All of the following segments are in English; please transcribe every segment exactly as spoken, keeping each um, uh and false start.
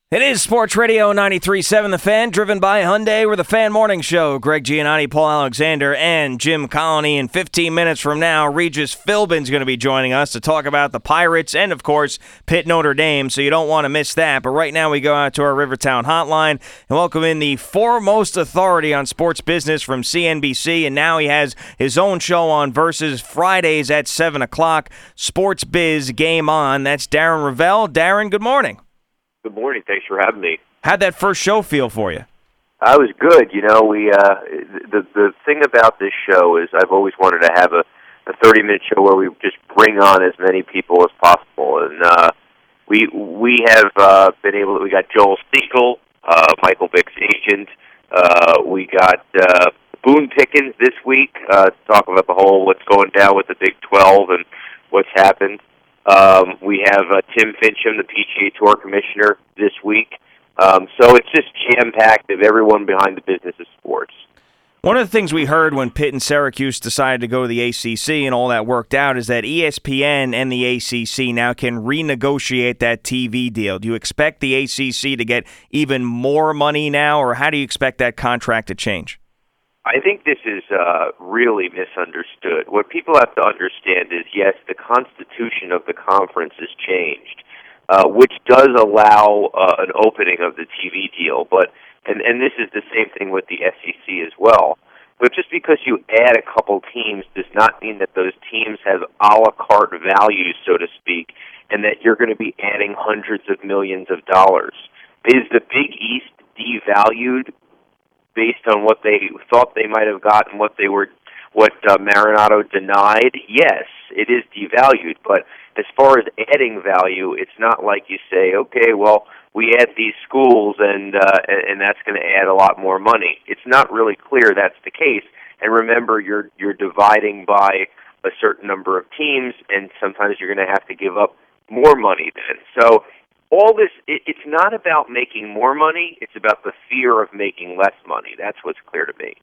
It is Sports Radio ninety-three point seven The Fan, driven by Hyundai. We're the Fan Morning Show. Greg Giannotti, Paul Alexander, and Jim Colony. In fifteen minutes from now, Regis Philbin's going to be joining us to talk about the Pirates and, of course, Pitt Notre Dame, so you don't want to miss that. But right now we go out to our Rivertown hotline and welcome in the foremost authority on sports business from C N B C, and now he has his own show on Versus Fridays at seven o'clock. Sports Biz Game On. That's Darren Rovell. Darren, good morning. Good morning. Thanks for having me. How'd that first show feel for you? I was good. You know, we uh, the the thing about this show is I've always wanted to have a a thirty minute show where we just bring on as many people as possible, and uh, we we have uh, been able. to, We got Joel Siegel, uh, Michael Vick's agent. Uh, we got uh, Boone Pickens this week uh, to talk about the whole what's going down with the Big twelve and what's happened. Um, we have uh, Tim Fincham, the P G A Tour Commissioner, this week. Um, so it's just jam-packed of everyone behind the business of sports. One of the things we heard when Pitt and Syracuse decided to go to the A C C and all that worked out is that E S P N and the A C C now can renegotiate that T V deal. Do you expect the A C C to get even more money now, or how do you expect that contract to change? I think this is uh, really misunderstood. What people have to understand is, yes, the constitution of the conference has changed, uh, which does allow uh, an opening of the T V deal. But and, and this is the same thing with the S E C as well. But just because you add a couple teams does not mean that those teams have a la carte value, so to speak, and that you're going to be adding hundreds of millions of dollars. Is the Big East devalued based on what they thought they might have gotten, what they were, what uh, Marinado denied? Yes, it is devalued. But as far as adding value, it's not like you say, okay, well, we add these schools, and uh, and that's going to add a lot more money. It's not really clear that's the case. And remember, you're you're dividing by a certain number of teams, and sometimes you're going to have to give up more money then. So all this, it, it's not about making more money. It's about the fear of making less money. That's what's clear to me.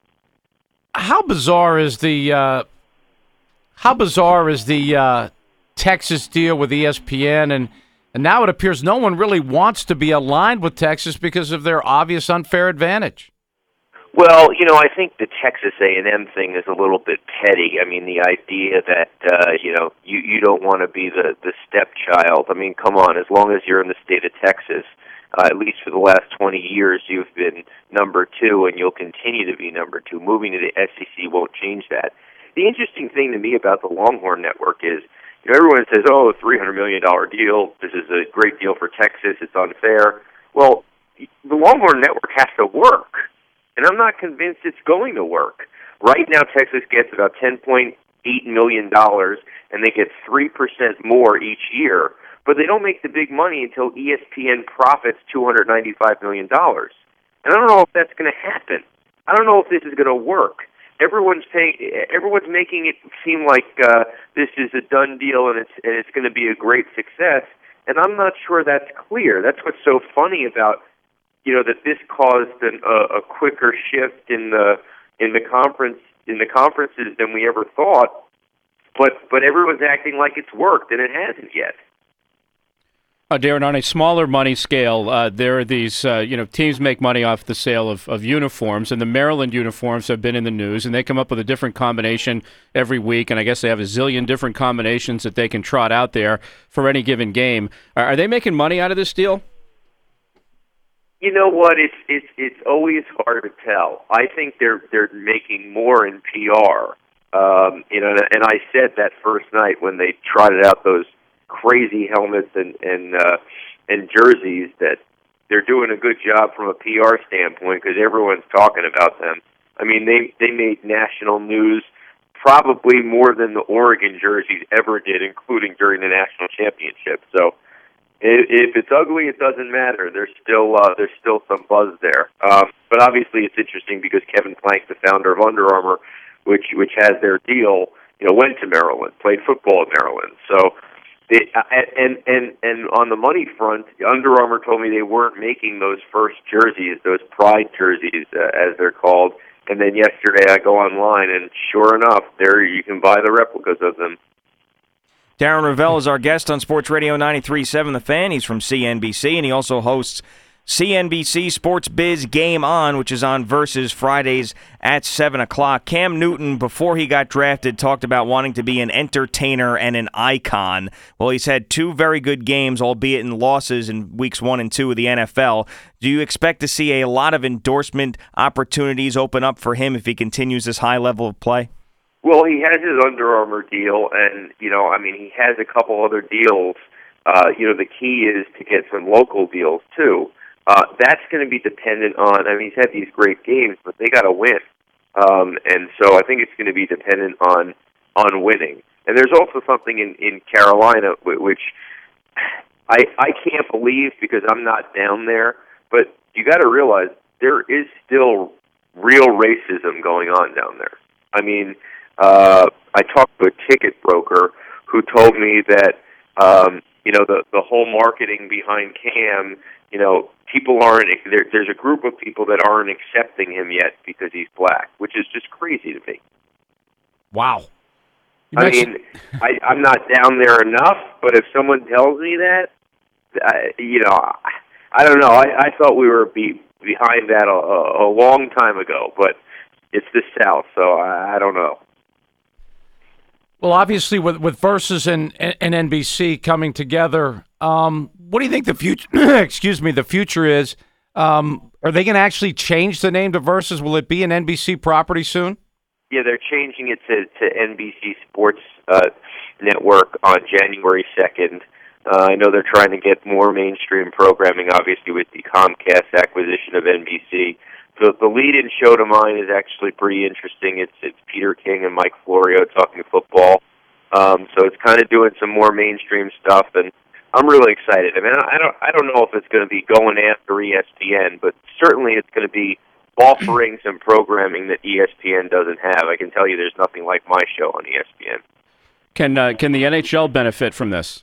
How bizarre is the uh, how bizarre is the uh, Texas deal with E S P N, and and now it appears no one really wants to be aligned with Texas because of their obvious unfair advantage. Well, you know, I think the Texas A and M thing is a little bit petty. I mean, the idea that, uh, you know, you, you don't want to be the, the stepchild. I mean, come on, as long as you're in the state of Texas, uh, at least for the last twenty years, you've been number two, and you'll continue to be number two. Moving to the S E C won't change that. The interesting thing to me about the Longhorn Network is, you know, everyone says, oh, a three hundred million dollars deal, this is a great deal for Texas, it's unfair. Well, the Longhorn Network has to work. And I'm not convinced it's going to work. Right now, Texas gets about ten point eight million dollars, and they get three percent more each year. But they don't make the big money until E S P N profits two hundred ninety-five million dollars. And I don't know if that's going to happen. I don't know if this is going to work. Everyone's paying, everyone's making it seem like uh, this is a done deal and it's and it's going to be a great success. And I'm not sure that's clear. That's what's so funny about, you know, that this caused an, uh, a quicker shift in the in the conference in the conferences than we ever thought. But but everyone's acting like it's worked, and it hasn't yet. Uh, Darren, on a smaller money scale, uh, there are these, uh, you know, teams make money off the sale of, of uniforms, and the Maryland uniforms have been in the news, and they come up with a different combination every week, and I guess they have a zillion different combinations that they can trot out there for any given game. Are, are they making money out of this deal? You know what? It's it's it's always hard to tell. I think they're they're making more in P R. Um, you know, and I said that first night when they trotted out those crazy helmets and and uh, and jerseys that they're doing a good job from a P R standpoint because everyone's talking about them. I mean, they they made national news probably more than the Oregon jerseys ever did, including during the national championship. So if it's ugly, it doesn't matter. There's still uh, there's still some buzz there. Um, but obviously, it's interesting because Kevin Plank, the founder of Under Armour, which which has their deal, you know, went to Maryland, played football at Maryland. So, they, and and and on the money front, Under Armour told me they weren't making those first jerseys, those Pride jerseys, uh, as they're called. And then yesterday, I go online, and sure enough, there you can buy the replicas of them. Darren Rovell is our guest on Sports Radio ninety-three point seven The Fan. He's from C N B C, and he also hosts C N B C Sports Biz Game On, which is on Versus Fridays at seven o'clock. Cam Newton, before he got drafted, talked about wanting to be an entertainer and an icon. Well, he's had two very good games, albeit in losses in weeks one and two of the N F L. Do you expect to see a lot of endorsement opportunities open up for him if he continues this high level of play? Well, he has his Under Armour deal, and, you know, I mean, he has a couple other deals. Uh, you know, the key is to get some local deals, too. Uh, that's going to be dependent on, I mean, he's had these great games, but they got to win. Um, and so I think it's going to be dependent on on winning. And there's also something in, in Carolina, which I I can't believe because I'm not down there, but you got to realize there is still real racism going on down there. I mean, uh, I talked to a ticket broker who told me that, um, you know, the, the whole marketing behind Cam, you know, people aren't, there, there's a group of people that aren't accepting him yet because he's black, which is just crazy to me. Wow. You I mentioned- mean, I, I'm not down there enough, but if someone tells me that, I, you know, I, I don't know. I, I thought we were be, behind that a, a long time ago, but it's the South, so I, I don't know. Well, obviously, with with Versus and, and N B C coming together, um, what do you think the future? excuse me, the future is. Um, are they going to actually change the name to Versus? Will it be an N B C property soon? Yeah, they're changing it to, to N B C Sports uh, Network on January second. Uh, I know they're trying to get more mainstream programming, obviously, with the Comcast acquisition of N B C. The, the lead-in show to mine is actually pretty interesting. It's it's Peter King and Mike Florio talking football. Um, so it's kind of doing some more mainstream stuff, and I'm really excited. I mean, I don't I don't know if it's going to be going after E S P N, but certainly it's going to be offering some programming that E S P N doesn't have. I can tell you, there's nothing like my show on E S P N. Can uh, can the N H L benefit from this?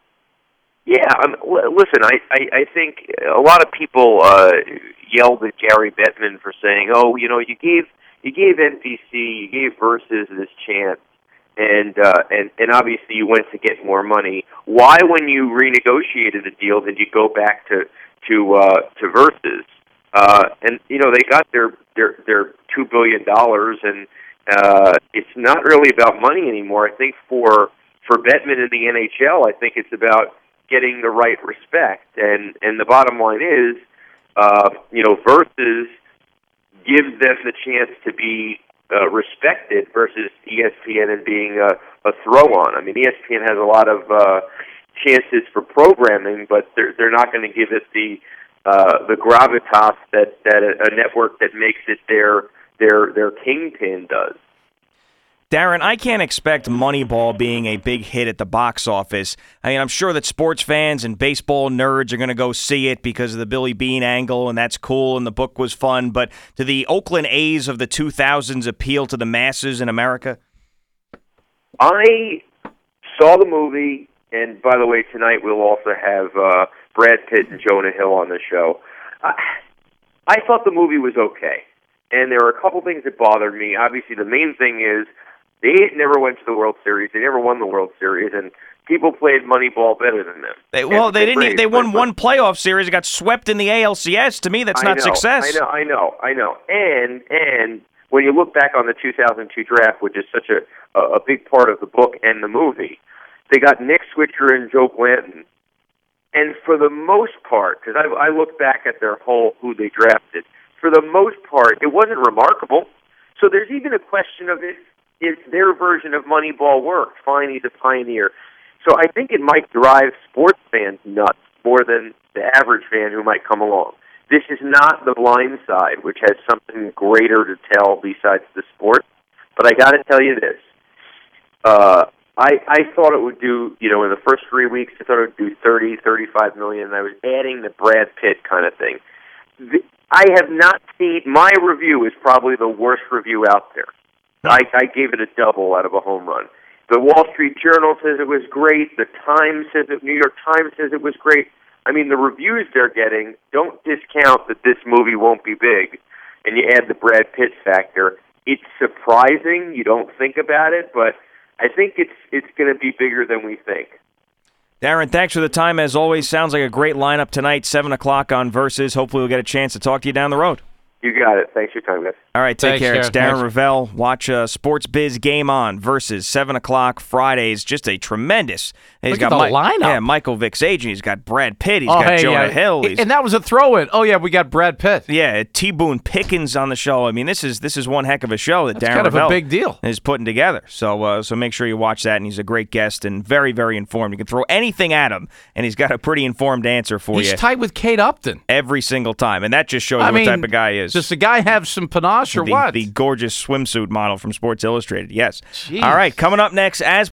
Yeah, um, l- listen, I, I, I think a lot of people uh, yelled at Gary Bettman for saying, "Oh, you know, you gave you gave N B C, you gave Versus this chance, and uh, and and obviously you went to get more money. Why, when you renegotiated the deal, did you go back to to uh, to Versus?" Uh, and you know, they got their their their two billion dollars, and uh, it's not really about money anymore. I think for for Bettman in the N H L, I think it's about getting the right respect, and and the bottom line is, uh, you know, Versus gives them the chance to be uh, respected versus E S P N and being a, a throw-on. I mean, E S P N has a lot of uh, chances for programming, but they're they're not going to give it the uh, the gravitas that that a, a network that makes it their their their kingpin does. Darren, I can't expect Moneyball being a big hit at the box office. I mean, I'm sure that sports fans and baseball nerds are going to go see it because of the Billy Beane angle, and that's cool, and the book was fun. But do the Oakland A's of the two thousands appeal to the masses in America? I saw the movie, and by the way, tonight we'll also have uh, Brad Pitt and Jonah Hill on the show. I, I thought the movie was okay, and there were a couple things that bothered me. Obviously, the main thing is they never went to the World Series. They never won the World Series, and people played Moneyball better than them. They, well, and they didn't. Even, they won but, one playoff series. They got swept in the A L C S. To me, that's I not know, success. I know, I know, I know. And and when you look back on the two thousand two draft, which is such a a big part of the book and the movie, they got Nick Switcher and Joe Blanton. And for the most part, because I, I look back at their whole who they drafted, for the most part, it wasn't remarkable. So there's even a question of it. If their version of Moneyball worked, fine, he's a pioneer. So I think it might drive sports fans nuts more than the average fan who might come along. This is not The Blind Side, which has something greater to tell besides the sport. But I got to tell you this. Uh, I, I thought it would do, you know, in the first three weeks, I thought it would do thirty, thirty-five million, and I was adding the Brad Pitt kind of thing. The, I have not seen, my review is probably the worst review out there. I, I gave it a double out of a home run. The Wall Street Journal says it was great. The Times says it. New York Times says it was great. I mean, the reviews they're getting don't discount that this movie won't be big. And you add the Brad Pitt factor. It's surprising. You don't think about it, but I think it's it's going to be bigger than we think. Darren, thanks for the time as always. Sounds like a great lineup tonight, seven o'clock on Versus. Hopefully we'll get a chance to talk to you down the road. You got it. Thanks for your time, guys. All right, take Thanks, care. It's Darren. Darren Ravel. Watch uh, Sports Biz Game On Versus seven o'clock Fridays. Just a tremendous. He's Look got at the Mi- lineup. Yeah, Michael Vick's agent. He's got Brad Pitt. He's oh, got hey, Jonah yeah. Hill. He's, And that was a throw-in. Oh, yeah, we got Brad Pitt. yeah, T. Boone Pickens on the show. I mean, this is this is one heck of a show that That's Darren kind of a Ravel big deal. is putting together. So uh, so make sure you watch that. And he's a great guest and very, very informed. You can throw anything at him, and he's got a pretty informed answer for He's you tight with Kate Upton. every single time. And that just shows I you mean, what type of guy he is. Does the guy have some panache or the, what? the gorgeous swimsuit model from Sports Illustrated. Yes. Jeez. All right, coming up next, as